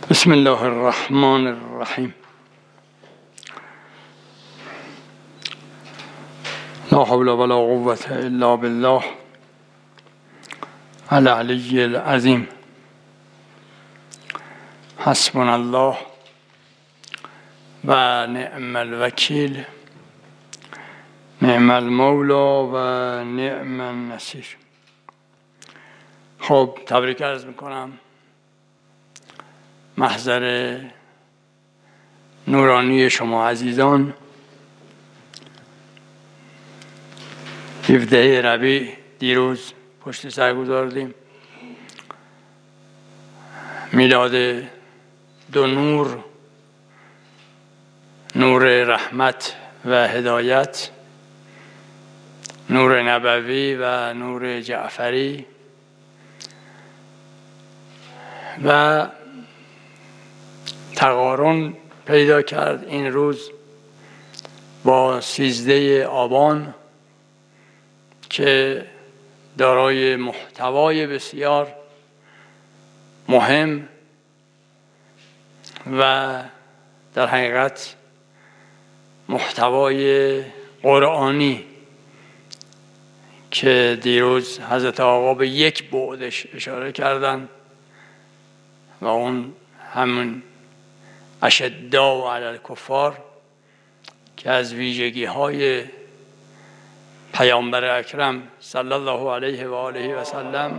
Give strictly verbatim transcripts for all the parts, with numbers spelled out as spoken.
بسم الله الرحمن الرحیم. لا حول ولا قوة الا بالله العلی العظیم. حسبنا الله و نعم الوکیل، نعم المولا و نعم النصیر. خب تبریک عرض میکنم محضر نورانی شما عزیزان. هفده ربیع دیروز پشت سر گذاردیم. میلاد دو نور، نور رحمت و هدایت، نور نبوی و نور جعفری. و تقارن پیدا کرد این روز با سیزده آبان که دارای محتوای بسیار مهم و در حقیقت محتوای قرآنی که دیروز حضرت آقا به یک بعدش اشاره کردن و اون همون اشداء علی الکفار که از ویژگی های پیامبر اکرم صلی الله علیه و آله و سلم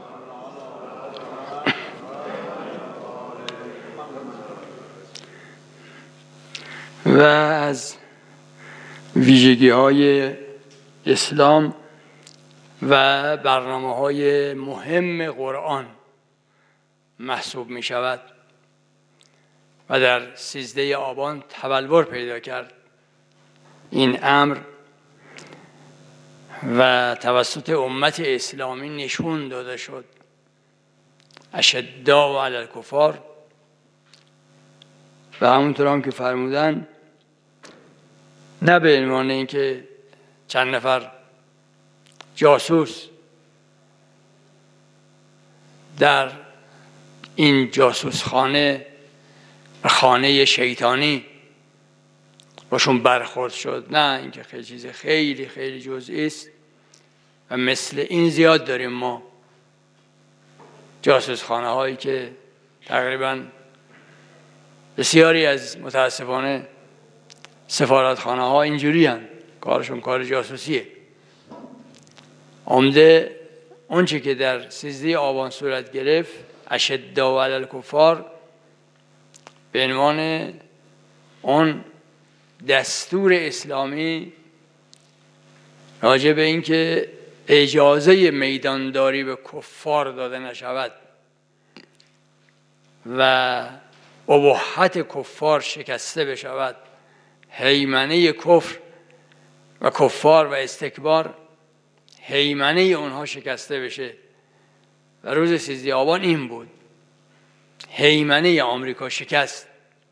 و از ویژگی های اسلام و برنامه های مهم قرآن محسوب می شود و در سیزده آبان تبلور پیدا کرد این امر و توسط امت اسلامی نشون داده شد. اشداء علی الکفار و همونطور هم که فرمودن، نه به عنوان اینکه چند نفر جاسوس در این جاسوس خانه خانه شیطانی باشون برخورد شد، نه، اینکه خیلی چیز خیلی خیلی جزئی است و مثل این زیاد داریم ما جاسوس خانه هایی که تقریبا بسیاری از متاسفانه سفارت خانه ها اینجوری هن. کارشون کار جاسوسیه. عمده اونچه که در سیزده آبان صورت گرفت، اشداء علی الکفار، به عنوان اون دستور اسلامی راجع به این که اجازه میدانداری به کفار داده نشود و اباحت کفار شکسته بشود، هیمنه کفر و کفار و استکبار، هیمنه اونها شکسته بشه. و روز سیزده آبان این بود، هیمنه آمریکا شکست،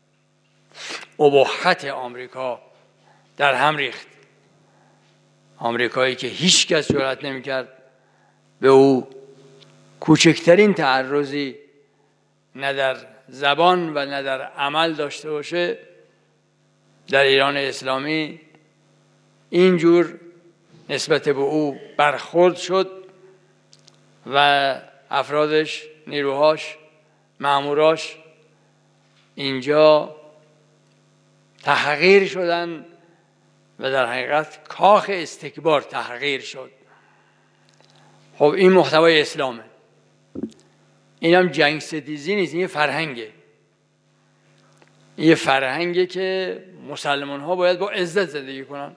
اباحت آمریکا در هم ریخت. آمریکایی که هیچ کس جرأت نمی‌کرد به او کوچکترین تعرضی نه در زبان و نه در عمل داشته باشه، در ایران اسلامی اینجور نسبت به او برخورد شد و افرادش، نیروهاش، ماموراش اینجا تحقیر شدن و در حقیقت کاخ استکبار تحقیر شد. خب این محتوای اسلامه. این هم جنگ ستیزی نیست، این یه فرهنگه. این یه فرهنگه که مسلمان ها باید با عزت زندگی کنن.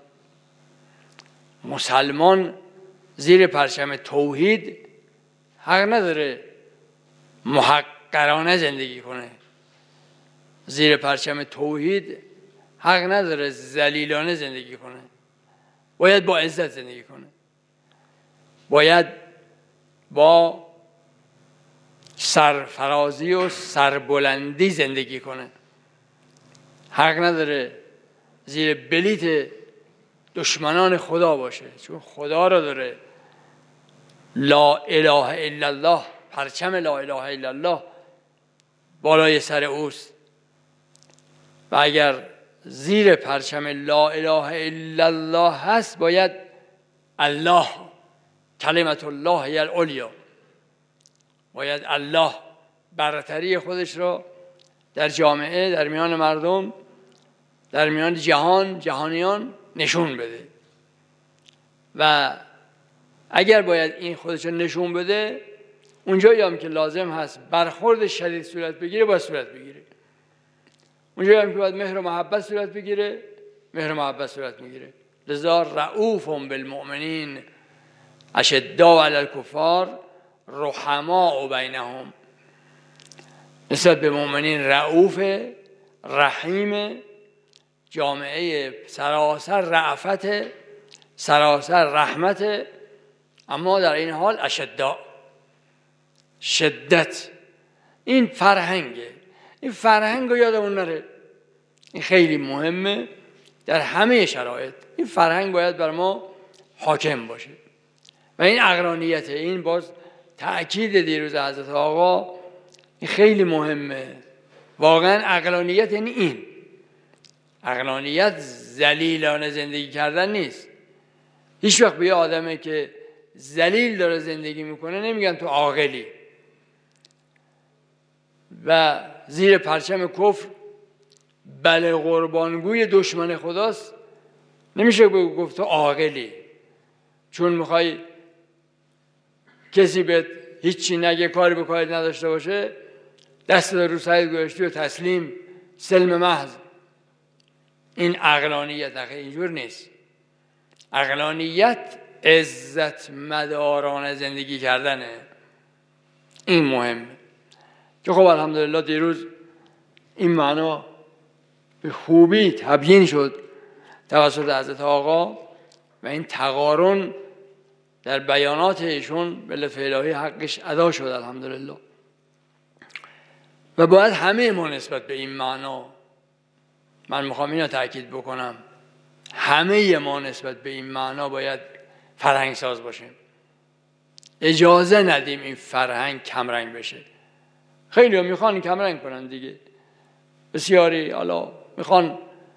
مسلمان زیر پرچم توحید حق نداره محقرانه زندگی کنه. زیر پرچم توحید حق نداره ذلیلانه زندگی کنه. باید با عزت زندگی کنه. باید با سرفرازی و سربلندی زندگی کنه. حق نداره زیر بلیت دشمنان خدا باشه، چون خدا را داره. لا اله الا الله، پرچم لا اله الا الله بالای سر اوست و اگر زیر پرچم لا اله الا الله هست باید الله، کلمت الله هی العلیا، باید الله برتری خودش رو در جامعه، در میان مردم، در میان جهان، جهانیان نشون بده. و اگر باید این خودش رو نشون بده، اونجایی هم که لازم هست برخورد شدید صورت بگیره باید صورت بگیره، اونجایی هم که باید مهر و محبت صورت بگیره مهر و محبت صورت میگیره. لذا رؤوف بالمؤمنین اشداء علی الکفار رحماء بینهم، نسبت به مؤمنین رؤوف، رحیم، جامعه سراسر رأفت، سراسر رحمت، اما در این حال اشداء، شدت. این فرهنگه، این فرهنگ رو یادمون نره، این خیلی مهمه در همه شرایط. این فرهنگ باید بر ما حاکم باشه و این عقلانیته. این باز تأکید دیروز حضرت آقا، این خیلی مهمه. واقعا عقلانیت یعنی این. عقلانیت ذلیلانه زندگی کردن نیست. هیچ وقت به یه آدمه که ذلیل داره زندگی میکنه نمیگن تو عاقلی و زیر پرچم کفر بله قربانگوی دشمن خداست، نمیشه گفت تو عاقلی. چون میخوای کسی به هیچی نگه، کاری به کاری نداشته باشه، دست رو سرت گذاشتی و تسلیم، سلم محض. این عقلانیت نخیر، اینجور نیست. عقلانیت عزت مدارانه زندگی کردنه. این مهمه که خب الحمدلله دیروز این معنا به خوبی تبیین شد توسط حضرت آقا و این تقارن در بیانات ایشون به لطف الهی حقش ادا شد الحمدلله. و باید همه ما نسبت به این معنا، من میخوام اینو تأکید بکنم، همه ما نسبت به این معنا باید فرهنگ ساز باشیم. اجازه ندیم این فرهنگ کمرنگ بشه. خیلی هم میخوان کمرنگ کنن دیگه، بسیاری حالا میخوان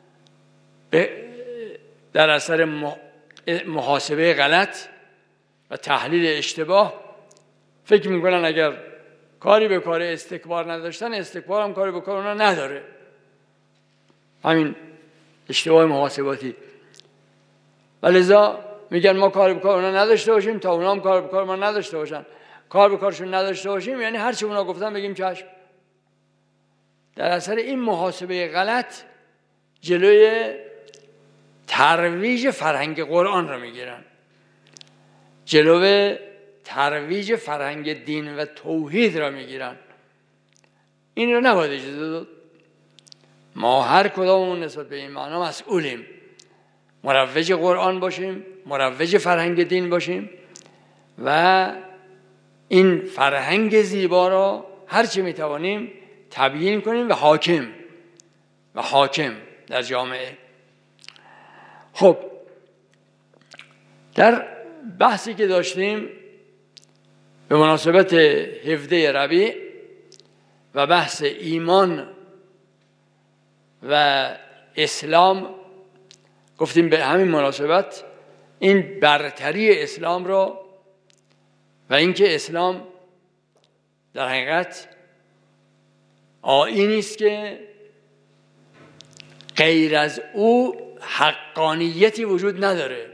در اثر محاسبه غلط و تحلیل اشتباه فکر میکنن اگر کاری به کار استکبار نداشتن، استکبار هم کاری به کار اونا نداره. همین اشتباه محاسباتی. و لذا میگن ما کاری به کار اونا نداشته باشیم تا اونا هم کار به کار ما نداشته باشن. کار به کارشون نداشته باشیم یعنی هر چی اونا گفتن بگیم چشم. در اثر این محاسبه غلط جلوی ترویج فرهنگ قرآن رو میگیرن، جلوی ترویج فرهنگ دین و توحید را میگیرن. این رو نباید اجازه داد. ما هر کدامون نسبت به این معنا مسئولیم. مروج قرآن باشیم، مروج فرهنگ دین باشیم و این فرهنگ زیبا را هر چی میتوانیم تبیین کنیم و حاکم و حاکم در جامعه. خب در بحثی که داشتیم به مناسبت هفده ربیع و بحث ایمان و اسلام، گفتیم به همین مناسبت این برتری اسلام را و اینکه اسلام در حقیقت آیینی است که غیر از او حقانیتی وجود نداره.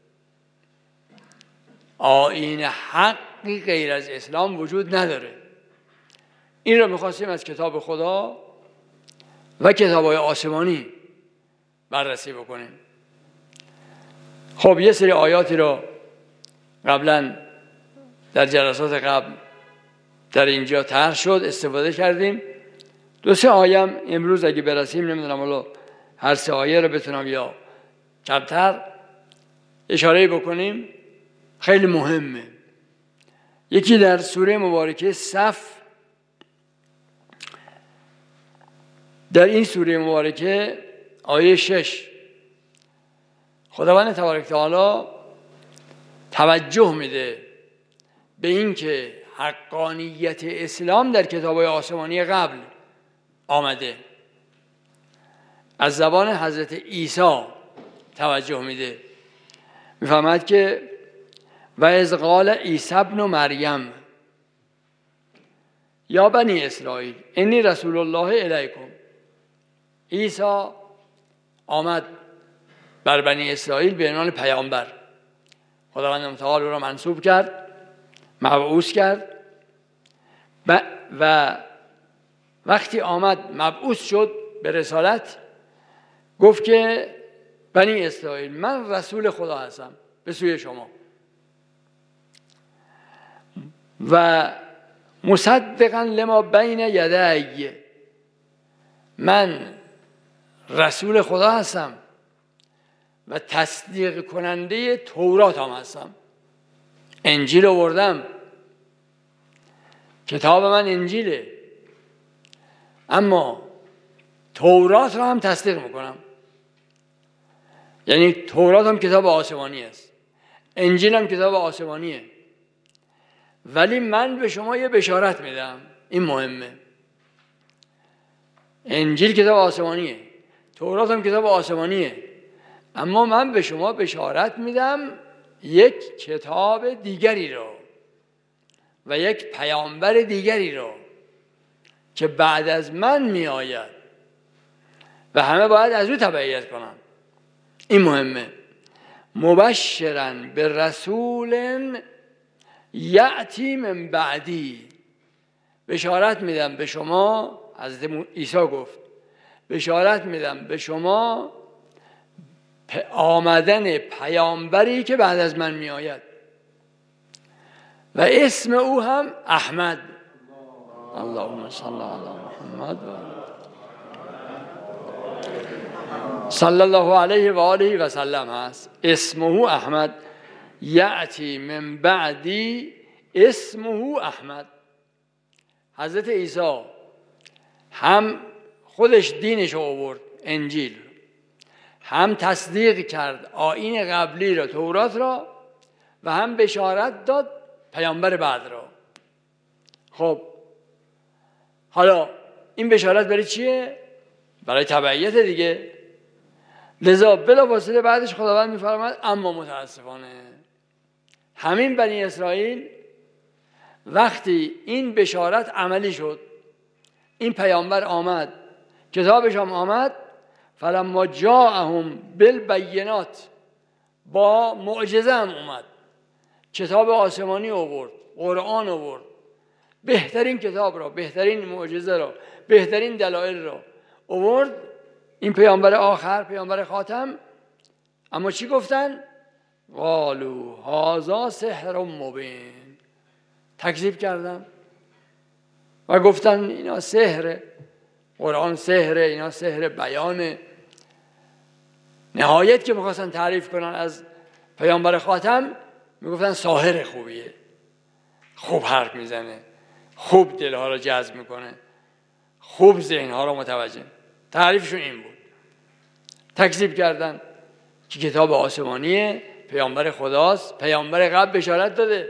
آیین حقی غیر از اسلام وجود نداره. این را می‌خواستیم از کتاب خدا و کتاب‌های آسمانی بررسی بکنیم. خب یه سری آیاتی را قبلا در جلسات قبل در اینجا طرح شد، استفاده کردیم. دو سه آیم امروز اگه برسیم، نمیدونم حالا هر سه آیه رو بتونم یا کمتر اشاره بکنیم، خیلی مهمه. یکی در سوره مبارکه صف، در این سوره مبارکه آیه شش خداوند تبارک تعالی توجه میده به این که حقانیت اسلام در کتاب‌های آسمانی قبل آمده. از زبان حضرت عیسی توجه میده، میفهمد که و از قال عیسی ابن مریم یا بنی اسرائیل انی رسول الله الیکم. عیسی آمد بر بنی اسرائیل به عنوان پیامبر. خداوند متعال او را منصوب کرد، مبعوث کرد و وقتی آمد مبعوث شد به رسالت، گفت که بنی اسرائیل من رسول خدا هستم به سوی شما و مصدقا لما بین یدی، من رسول خدا هستم و تصدیق کننده تورات هم هستم. انجیل آوردم، کتاب من انجیله، اما تورات را هم تصدیق میکنم. یعنی تورات هم کتاب آسمانی است، انجیل هم کتاب آسمانیه، ولی من به شما یه بشارت میدم. این مهمه. انجیل کتاب آسمانیه، تورات هم کتاب آسمانیه، اما من به شما بشارت میدم یک کتاب دیگری رو و یک پیامبر دیگری رو که بعد از من می آید و همه باید از او تبعیت کنن. این مهمه. مبشراً به رسول یأتی من بعدی، بشارت میدم به شما، حضرت عیسی گفت بشارت میدم به شما آمدن پیامبری که بعد از من می آید و اسم او هم احمد. اللهم صل علی محمد صلی الله علیه و آله و سلم هست. اسمه احمد یأتی من بعدی اسمه احمد. حضرت عیسی هم خودش دینش رو آورد، انجیل، هم تصدیق کرد آیین قبلی را، تورات را، و هم بشارت داد پیامبر بعد را. خب حالا این بشارت برای چیه؟ برای تبعیت دیگه. لذا بلافاصله بعدش خداوند می‌فرماید اما متاسفانه همین بنی اسرائیل وقتی این بشارت عملی شد، این پیامبر آمد، کتابش هم آمد، فلما جاءهم بالبینات، با معجزه هم اومد، کتاب آسمانی آورد، قرآن آورد، بهترین کتاب را، بهترین معجزه را، بهترین دلایل را آورد، این پیامبر آخر، پیامبر خاتم. اما چی گفتن؟ قالوا هذا سحر مبین. تکذیب کردن و گفتن اینا سحره، قرآن سحره، اینا سحر بیانه. نهایت که میخواستن تعریف کنن از پیامبر خاتم، میگفتن ساحر خوبیه، خوب حرف میزنه، خوب دلها را جذب میکنه، خوب ذهنها را متوجه. تعریفشون این بود. تکذیب کردن که کتاب آسمانیه، پیامبر خداست، پیامبر قبل بشارت داده.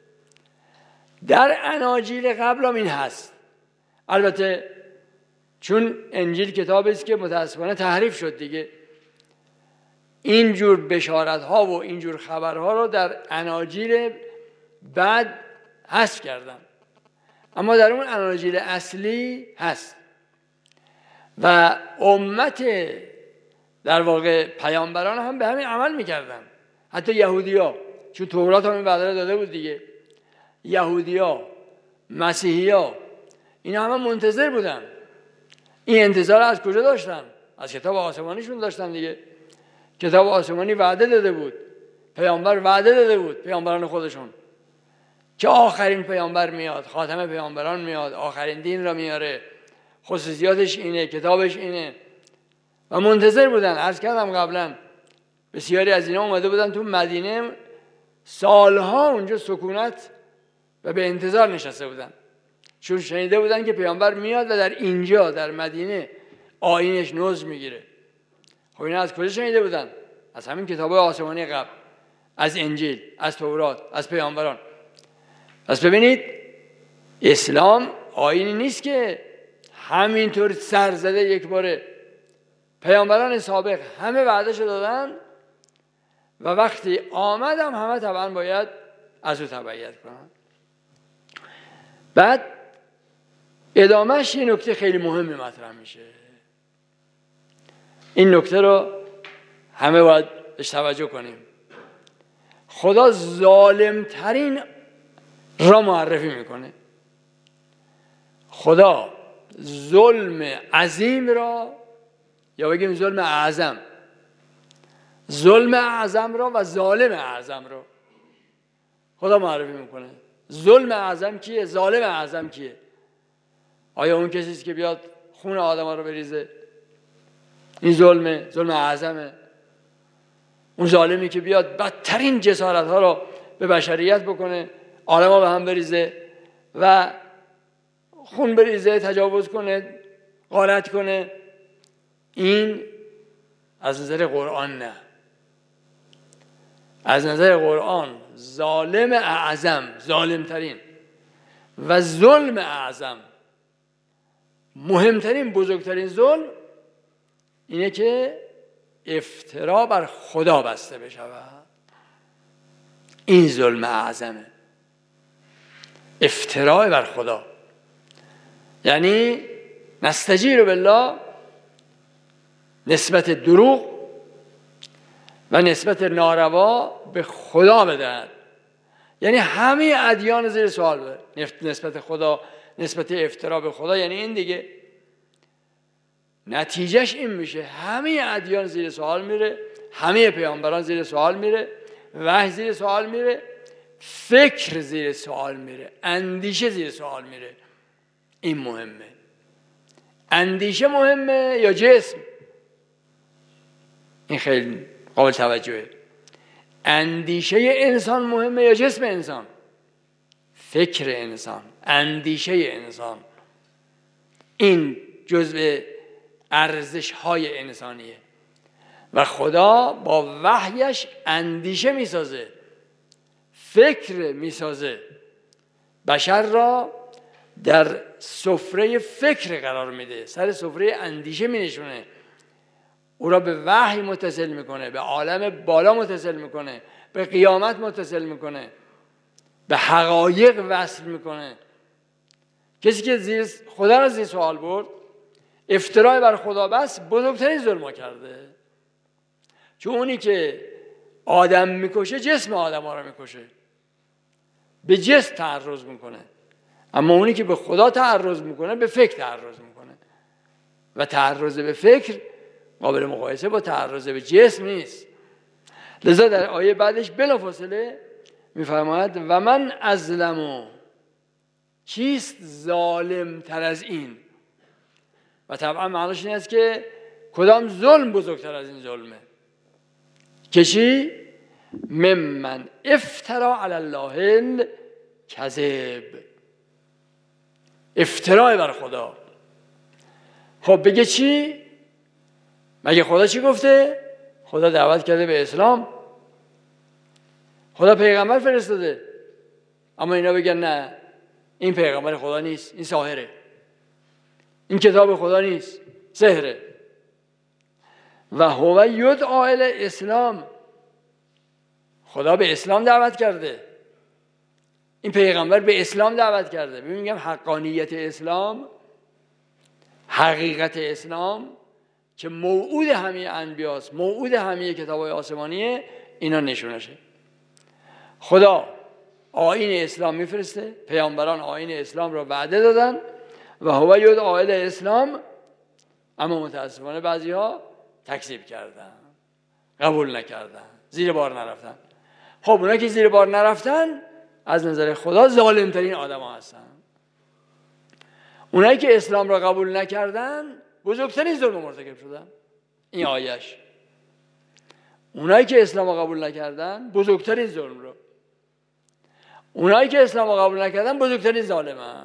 در اناجیل قبل هم این هست. البته چون انجیل کتابی است که متاسفانه تحریف شد دیگه، اینجور بشارت ها و اینجور خبرها رو در اناجیل بعد حذف کردن، اما در اون اناجیل اصلی هست. و امت در واقع پیامبران هم به همین عمل میکردن. حتی یهودیا، چون تورات هم این بعدا داده بود دیگه، یهودیا، مسیحیا، اینا همه منتظر بودن. این انتظار از کجا داشتن؟ از کتاب آسمانیشون داشتن دیگه. کتاب آسمانی وعده داده بود، پیامبر وعده داده بود، پیامبران خودشون، که آخرین پیامبر میاد، خاتم پیامبران میاد، آخرین دین را میاره، خصوصیاتش اینه، کتابش اینه، و منتظر بودن. عرض کردم قبلا بسیاری از اینا اومده بودن تو مدینه، سالها اونجا سکونت و به انتظار نشسته بودن، چون شنیده بودن که پیامبر میاد و در اینجا در مدینه آیینش نوز میگیره. خب اینا از کجا شنیده بودن؟ از همین کتاب آسمانی قبل، از انجیل، از تورات، از پیامبران. پس ببینید، اسلام آیینی نیست که همینطور سرزده یک باره پیامبران سابق همه وعدهشو دادن و وقتی آمدم همه طبعا باید از او تبعیت کنن. بعد ادامهش یه نکته خیلی مهمی مطرح میشه. این نکته رو همه باید بهش توجه کنیم. خدا ظالم ترین را معرفی میکنه. خدا ظلم عظیم را، یا بگیم ظلم اعظم، ظلم اعظم را و ظالم اعظم را خدا معرفی میکنه. ظلم اعظم کیه؟ ظالم اعظم کیه؟ آیا اون کسی است که بیاد خون آدما رو بریزه؟ این ظلمه، ظلم اعظمه. اون ظالمی که بیاد بدترین جسارت ها رو به بشریت بکنه، آدما به هم بریزه و خون بریزه، تجاوز کنه، غارت کنه، این از نظر قرآن نه. از نظر قرآن ظالم اعظم، ظالم ترین و ظلم اعظم، مهمترین، بزرگترین ظلم اینه که افترا بر خدا بسته بشود. این ظلم اعظمه، افترا بر خدا. یعنی نستجیر بالله، نسبت دروغ و نسبت ناروا به خدا بدهد. یعنی همه ادیان زیر سوال بره. نسبت خدا، نسبت افترا به خدا، یعنی این دیگه نتیجهش این میشه همه ادیان زیر سوال میره، همه پیامبران زیر سوال میره، وحی زیر سوال میره، فکر زیر سوال میره، اندیشه زیر سوال میره. این مهمه. اندیشه مهمه یا جسم؟ این خیلی قابل توجهه. اندیشه انسان مهمه یا جسم انسان؟ فکر انسان، اندیشه انسان. این جزء ارزش های انسانیه و خدا با وحیش اندیشه میسازه، فکر میسازه، بشر را در سفره فکر قرار میده، سر سفره اندیشه مینشونه، او را به وحی متصل میکنه، به عالم بالا متصل میکنه، به قیامت متصل میکنه، به حقایق وصل میکنه. کسی که زیر خدا را زیر سوال برد، افترای بر خدا بس، بزرگترین ظلم کرده. چون اونی که آدم میکشه جسم آدم ها را میکشه، به جسم تعرض میکنه. اما اونی که به خدا تعرض میکنه به فکر تعرض میکنه و تعرض به فکر قابل مقایسه با تعرض به جسم نیست. لذا در آیه بعدش بلافاصله میفرماید و من اظلمو، کیست ظالم تر از این؟ و طبعا معناش این است که کدام ظلم بزرگتر از این ظلمه؟ که چی؟ ممن افترا علی الله الکذب، افترای بر خدا. خب بگه چی؟ مگه خدا چی گفته؟ خدا دعوت کرده به اسلام، خدا پیغمبر فرستاده، اما اینا بگن نه این پیغمبر خدا نیست، این ساحره، این کتاب خدا نیست، سحره. و هو یدعا الی اسلام، خدا به اسلام دعوت کرده، این پیغمبر به اسلام دعوت کرده. ببین میگم حقانیت اسلام، حقیقت اسلام که موعود همه انبیاست، موعود همه کتاب‌های آسمانیه، اینا نشونشه. خدا آیین اسلام میفرسته، پیامبران آیین اسلام رو وعده دادن و هو یدعا الی اسلام، اما متاسفانه بعضی‌ها تکذیب کردن، قبول نکردن، زیر بار نرفتن. خب اونا که زیر بار نرفتن از نظر خدا ظالم ترین آدم ها هستن. اونایی که اسلام را قبول نکردن بزرگترین ظلم مرتکب شدن. این آیش اونایی که اسلام را قبول نکردن بزرگترین ظلم رو، اونایی که اسلام را قبول نکردن بزرگترین ظالمن.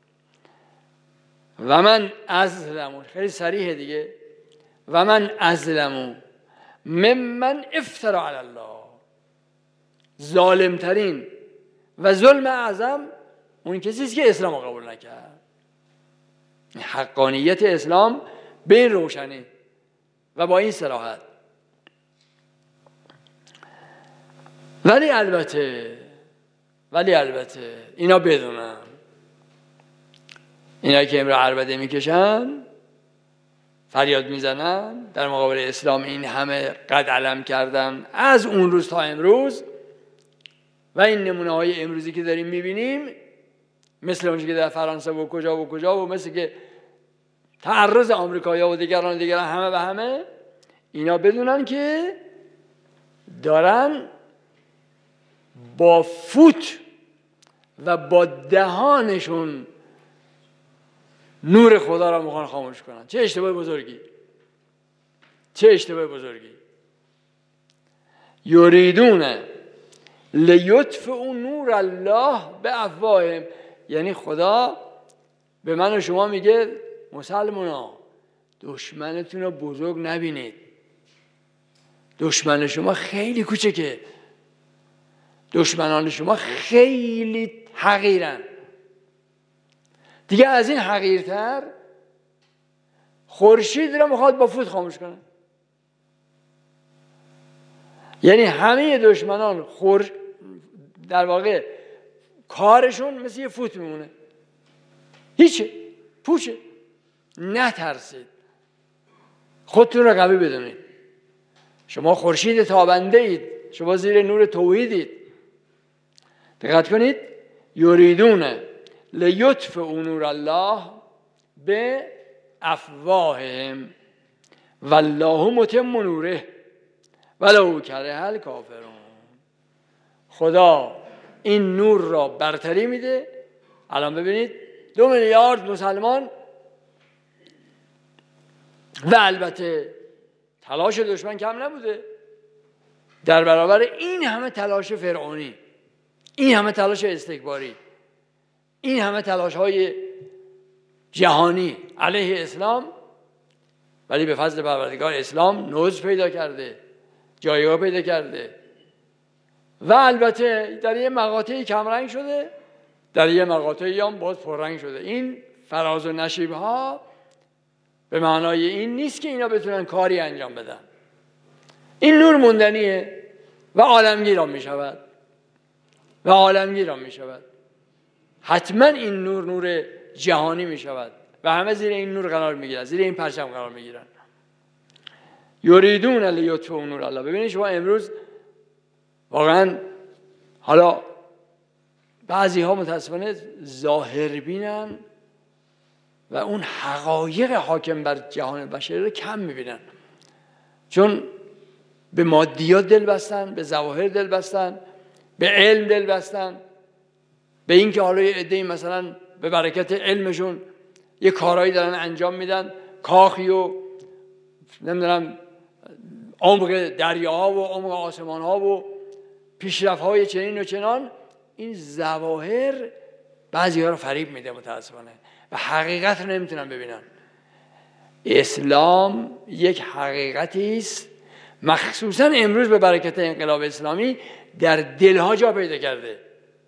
و من ازلمو، خیلی صریحه دیگه، و من ازلمو ممن افترا علی الله، ظالم ترین و ظلم اعظم اون کسی است که اسلام رو قبول نکرد. حقانیت اسلام به این روشنی و با این صراحت. ولی البته ولی البته اینا بدونن، اینا که امروز عربده میکشن، فریاد میزنن در مقابل اسلام، این همه قد علم کردن از اون روز تا امروز، و این نمونه های امروزی که داریم میبینیم مثل اونچه که در فرانسه و کجا و کجا و مثل که تعرض آمریکایی‌ها و دیگران دیگران همه و همه، اینا بدونن که دارن با فوت و با دهانشون نور خدا را میخوان خاموش کنن. چه اشتباه بزرگی، چه اشتباه بزرگی. یریدون لیطفئوا نور الله بافواههم، یعنی خدا به من و شما میگه مسلمانا دشمنتون رو بزرگ نبینید، دشمن شما خیلی کوچکه، دشمنان شما خیلی حقیرن. دیگه از این حقیرتر خورشید رو میخواد با فوت خاموش کنه. یعنی همه دشمنان خور در واقع کارشون مثل یه فوت میمونه، هیچه، پوچه. نترسید، خودتون رو قوی بدونید. شما خورشید تابنده اید، شما زیر نور توحیدید. دقت کنید، یریدون لیطفئوا نور الله به افواههم والله متم نوره ولو کره الکافرون. خدا این نور را برتری میده. الان ببینید دو میلیارد مسلمان و البته تلاش دشمن کم نبوده در برابر این همه تلاش فرعونی، این همه تلاش استکباری، این همه تلاش های جهانی علیه اسلام، ولی به فضل پروردگار اسلام نوز پیدا کرده، جایگاه پیدا کرده و البته در یه مقاطعی کمرنگ شده، در یه مقاطعی هم باز پررنگ شده. این فراز و نشیب ها به معنای این نیست که اینا بتونن کاری انجام بدن. این نور موندنیه و عالمگیر هم می شود و عالمگیر هم می شود. حتما این نور نور جهانی می شود و همه زیر این نور قرار می گیرن، زیر این پرچم قرار می گیرن. یریدون لیطفئوا نور الله. ببینید شما امروز واقعا، حالا بعضی ها متاسفانه ظاهر بینن و اون حقایق حاکم بر جهان بشری رو کم میبینن، چون به مادیات دل بستن، به ظواهر دل بستن، به علم دل بستن، به این که حالا یه عده‌ای مثلا به برکت علمشون یه کارهایی دارن انجام میدن، کاخی و نمیدونم عمق دریاها و عمق آسمانها و پیشرفت‌های چنین و چنان. این ظواهر بعضی‌ها رو فریب میده متاسفانه و حقیقت رو نمیتونن ببینن. اسلام یک حقیقتی است، مخصوصا امروز به برکت انقلاب اسلامی در دلها جا پیدا کرده.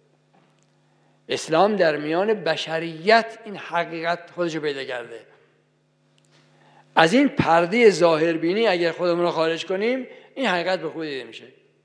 اسلام در میان بشریت این حقیقت خودشو پیدا کرده. از این پرده ظاهربینی اگر خودمون رو خارج کنیم، این حقیقت به خود دیده میشه.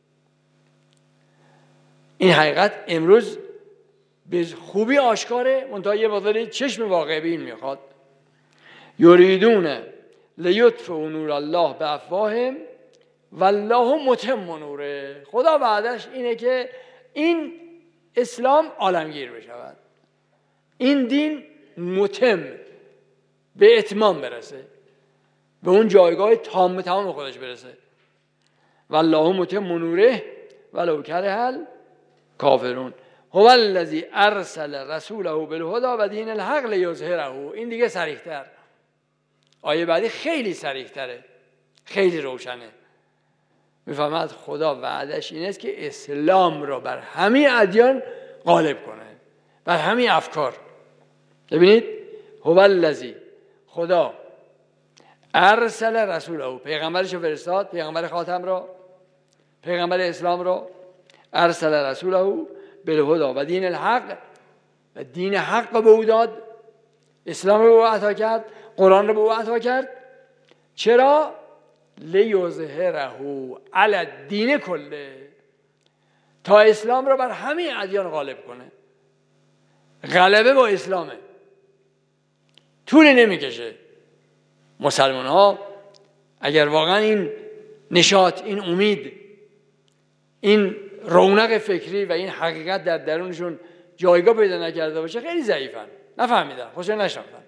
این حقیقت امروز به خوبی آشکاره، منتها یه مقدار چشم واقع بین میخواد. یریدون لیطفئوا نور الله بافواههم والله متم نوره. خدا وعدش اینه که این اسلام عالمگیر بشود، این دین متم به اتمام برسه، به اون جایگاه تام تمام خودش برسه. والله متم نوره ولو کره الکافرون. هو الذی ارسل رسوله بالهدی و دین الحق لیظهره. این دیگه صریح‌تر، آیه بعدی خیلی صریح‌تره، خیلی روشنه. میفهمد خدا وعدش این است که اسلام را بر همه ادیان غالب کنه، بر همه افکار. ببینید، هو الذی، خدا ارسل رسوله، پیغمبرش فرستاد، پیغمبر خاتم را، پیغمبر اسلام را، ارسل رسوله بالهدی و دین الحق، و دین حق به او داد، اسلام رو به او عطا کرد، قرآن رو به او عطا کرد. چرا؟ لیظهره علی الدین کله، تا اسلام رو بر همه ادیان غالب کنه. غلبه با اسلامه، طول نمیکشه. مسلمان ها اگر واقعا این نشاط، این امید، این رونق فکری و این حقیقت در درونشون جایگاه پیدا نکرده باشه، خیلی ضعیفن، نفهمیدن، خودشون نشناختن.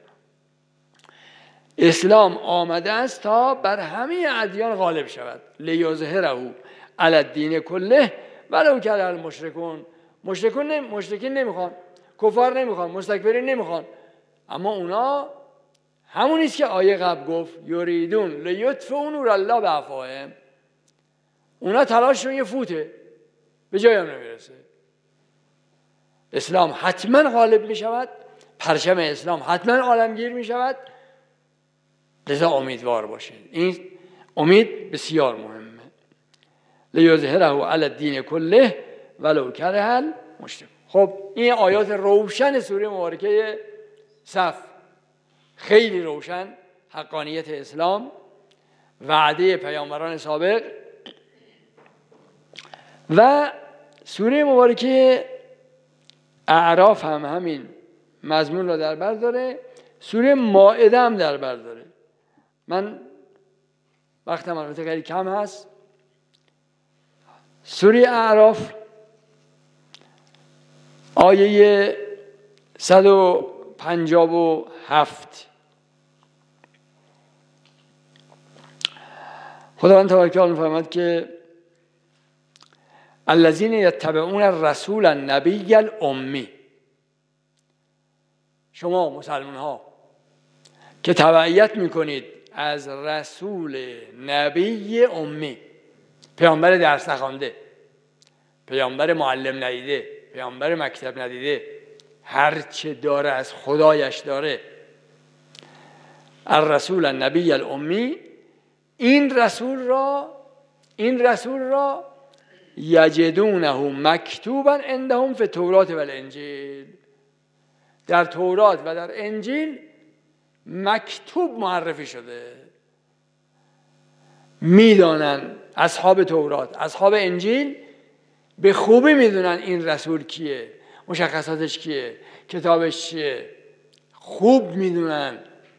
اسلام آمده است تا بر همه ادیان غالب شود. لیظهره علی الدین کله ولو کره المشرکون. مشرکون مشرکین نمیخوان، کفار نمیخوان، مستکبرین نمیخوان، اما اونا همونیست که آیه قبل گفت یریدون لیطفئوا نور الله بافواههم. اونا تلاششون یه فوته، به جای هم نمیرسه. اسلام حتما غالب می شود، پرچم اسلام حتما عالمگیر می شود. لذا امیدوار باشید، این امید بسیار مهمه. لیظهره علی الدین کله ولو کره المشرکون. خب این آیات روشن سوره مبارکه صف، خیلی روشن، حقانیت اسلام، وعده پیامبران سابق. و سوره مبارکه اعراف هم همین مضمون رو در بر داره، سوره مائده هم در بر داره. من وقتم البته خیلی کم هست. سوره اعراف آیه صد و پنجاه و هفت خداوند تبارک و تعالی می‌فرماید که الذین یتبعون الرسول النبی الامی. شما مسلمان ها که تبعیت میکنید از رسول نبی امی، پیامبر درس نخوانده، پیامبر معلم ندیده، پیامبر مکتب ندیده، هر چه داره از خدایش داره. الرسول النبی الامی، این رسول را این رسول را یجدونه مکتوبا عندهم فی التوراة و الانجیل. در تورات و در انجیل مکتوب معرفی شده. میدانن اصحاب تورات، اصحاب انجیل به خوبی میدونن این رسول کیه، مشخصاتش کیه، کتابش چیه، خوب میدونن.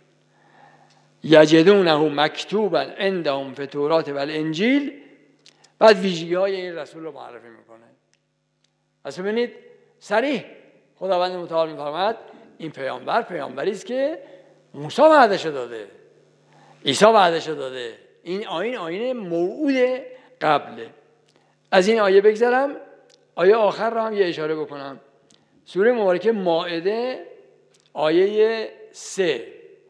یجدونه مکتوبا عندهم فی التوراة و الانجیل. بعد ویژگی های این رسول رو معرفی میکنه. پس ببینید صریح خداوند متعال میفرماید این پیامبر پیامبری است که موسی وعدش داده، عیسی وعدش داده. این آیین آیین موعود قبله. از این آیه بگذرم، آیه آخر را هم یه اشاره بکنم. سوره مبارکه مائده آیه سه.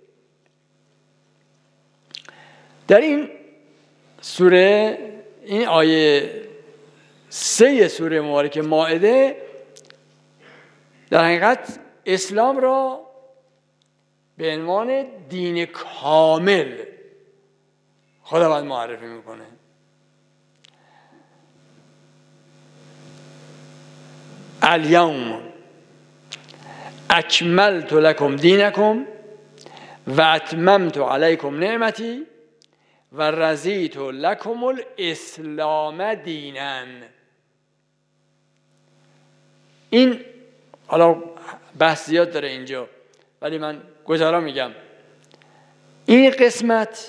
در این سوره، این آیه سه سوره مبارکه مائده در حقیقت اسلام را به عنوان دین کامل خداوند معرفی میکنه. الیوم اکملت لکم دینکم و اتممت علیکم نعمتی و رضیت لکم الاسلام دینا. این حالا بحث زیاد داره اینجا، ولی من گزارا میگم. این قسمت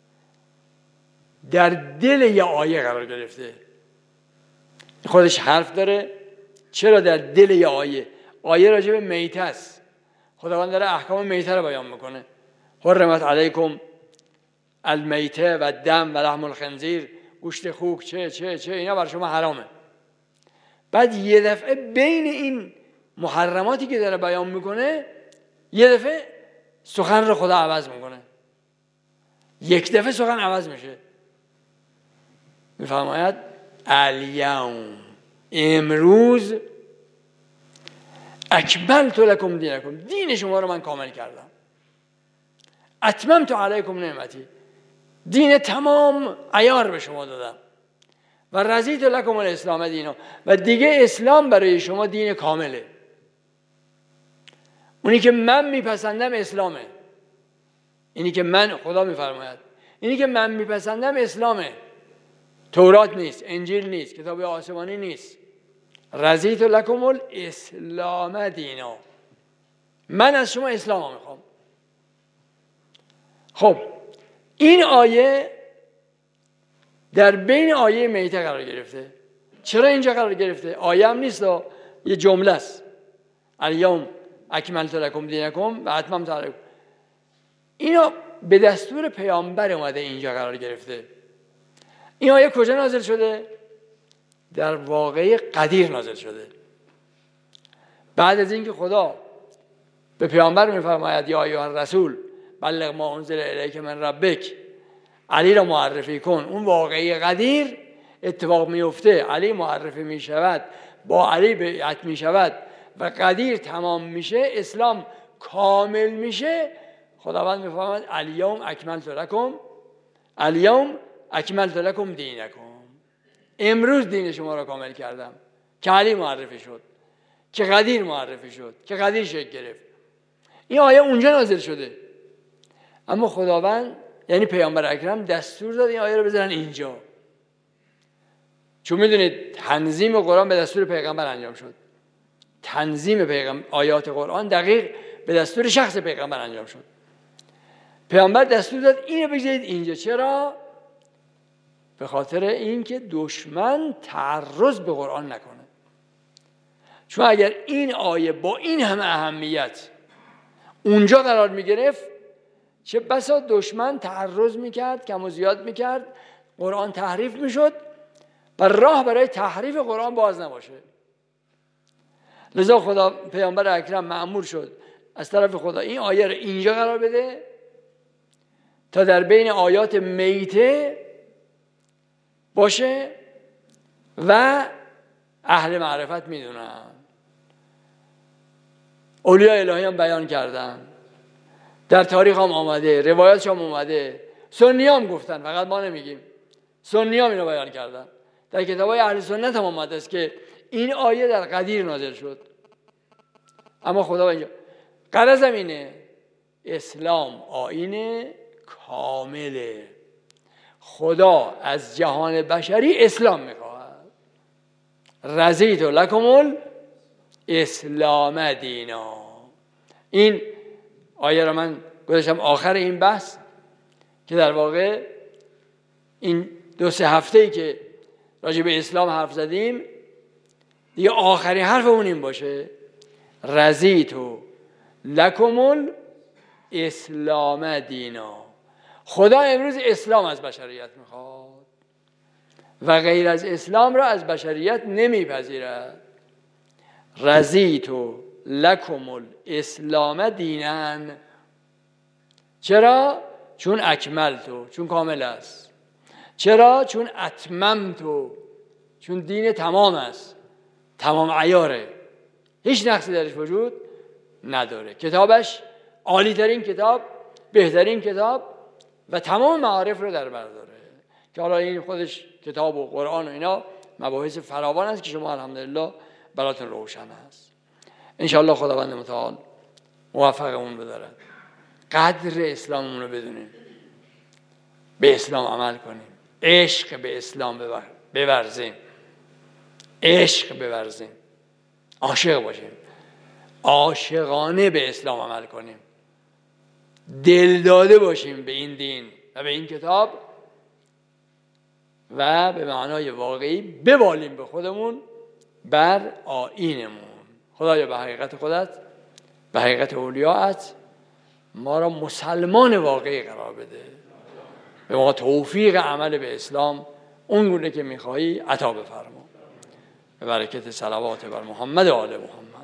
در دل یه آیه قرار گرفته، خودش حرف داره. چرا در دل یه آیه؟ آیه راجع به میته است. خداوند داره احکام میته رو بیان میکنه. حرمت علیکم المیته و دم و لحم الخنزیر، گوشت خوک چه چه چه اینا بر شما حرامه. بعد یه دفعه بین این محرماتی که داره بیان میکنه یه دفعه سخن رو خدا عوض میکنه. یک دفعه سخن عوض میشه. میفرماید الیوم، امروز، اکملت لکم دینکم، دین شما رو من کامل کردم. اتممت علیکم نعمتی، دین تمام عیار به شما دادم. و رضیت لکم الاسلام دینا، و دیگه اسلام برای شما دین کامله. اونی که من میپسندم اسلامه. اینی که من، خدا میفرماید اینی که من میپسندم اسلامه. تورات نیست، انجیل نیست، کتاب آسمانی نیست. رضیت لکم الاسلام دینا، من از شما اسلام میخوام. خب این آیه در بین آیه میته قرار گرفته. چرا اینجا قرار گرفته؟ آیه هم نیست، یه جمله است. الیوم اکملت لکم دینکم و اتممت علیکم. اینا به دستور پیامبر اومده اینجا قرار گرفته. این آیه کجا نازل شده؟ در واقعه قدیر نازل شده. بعد از اینکه خدا به پیامبر میفرماید یا ایها الرسول بلغ ما انزل الیک من ربک، علی را معرفی کن. اون واقعه قدیر اتفاق میفته، علی معرفی میشود، با علی بیعت میشود و قدیر تمام میشه، اسلام کامل میشه. خداوند میفرماید الیوم اکملت لکم الیوم اکملت لکم دینکم، امروز دین شما را کامل کردم. که علی معرفی شد، که قدیر معرفی شد، که قدیر شکل گرفت. این آیه اونجا نازل شده، اما خداوند یعنی پیامبر اکرم دستور داد این آیه رو بذارن اینجا، چون میدونید تنظیم قرآن به دستور پیغمبر انجام شد. تنظیم پیغمبر آیات قرآن دقیق به دستور شخص پیغمبر انجام شد. پیامبر دستور داد اینو بگذارید اینجا. چرا؟ به خاطر اینکه دشمن تعرض به قرآن نکنه. چون اگر این آیه با این همه اهمیت اونجا قرار میگرفت، چه بسا دشمن تعرض میکرد، کم و زیاد میکرد، قرآن تحریف میشد و راه برای تحریف قرآن باز نباشه. لذا خدا پیامبر اکرم مأمور شد از طرف خدا این آیه رو اینجا قرار بده تا در بین آیات میته باشه و اهل معرفت میدونن. اولیاء الهی هم بیان کردن، در تاریخ هم آمده، روایاتش هم آمده، سنی هم گفتن، فقط ما نمیگیم. سنی هم اینو بیان کردن. در کتابای اهل سنت هم آمده است که این آیه در قدیر نازل شد. اما خدا اینجا غرضم اینه، اسلام آیین کامله. خدا از جهان بشری اسلام میخواهد. رضیت لکم الاسلام دینا. این آیه را من گذاشتم آخر این بحث که در واقع این دو سه هفته‌ای که راجع به اسلام حرف زدیم دیگه آخرین حرفمون این باشه، رضیت لکم الاسلام دینا. خدا امروز اسلام از بشریت میخواد و غیر از اسلام را از بشریت نمیپذیرد. رضیت لکم الاسلام دینا. چرا؟ چون اکملتو، چون کامل است. چرا؟ چون اتممتو، چون دین تمام است، تمام عیاره، هیچ نقصی درش وجود نداره. کتابش عالی ترین کتاب، بهترین کتاب و تمام معارف رو در بر داره که حالا این خودش کتاب و قرآن و اینا مباحث فراوان است که شما الحمدلله براتون روشن است. انشاءالله خداوند متعال موفقمون بدارد، قدر اسلاممون رو بدونیم، به اسلام عمل کنیم، عشق به اسلام بورزیم، عشق بورزیم، عاشق باشیم، عاشقانه به اسلام عمل کنیم، دل داده باشیم به این دین و به این کتاب و به معنای واقعی ببالیم به خودمون بر آیینمون. خدایا به حقیقت خودت، به حقیقت اولیاءت ما را مسلمان واقعی قرار بده، به ما توفیق عمل به اسلام اون گونه که میخواهی عطا بفرما. به برکت صلوات بر محمد و آل محمد.